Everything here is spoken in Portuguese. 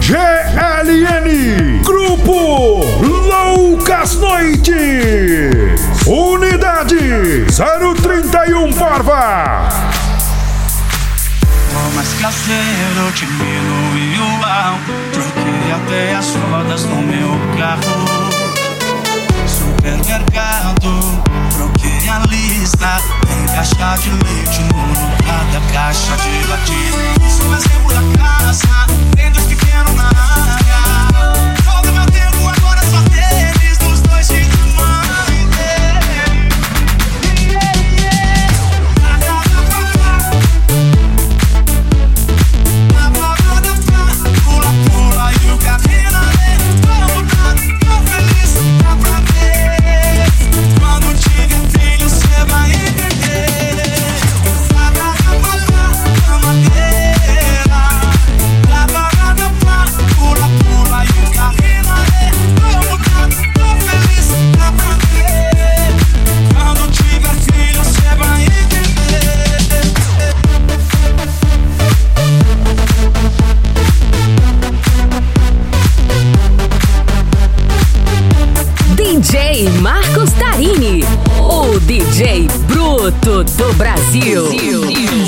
GLN, Grupo Loucas Noites, Unidade 031 Barva. Tô mais caseiro, diminui o álcool, troquei até as rodas no meu carro. Supermercado, troquei a lista, tem caixa de leite no lugar da caixa de latinha. Sou mais tempo da casa, tem dois pequenos na área. Todo meu tempo agora só deles, dos dois filhos da mãe dele. Pula, pula e o carrinho ali. Vamos dar, tô feliz, dá pra ver. Quando tiver filho, cê vai entender. Pula, pula e o carrinho ali. Vamos dar, tô feliz, dá pra ver. Quando tiver filho, cê vai entender. DJ Marcos Tarini, o DJ bruto do Brasil.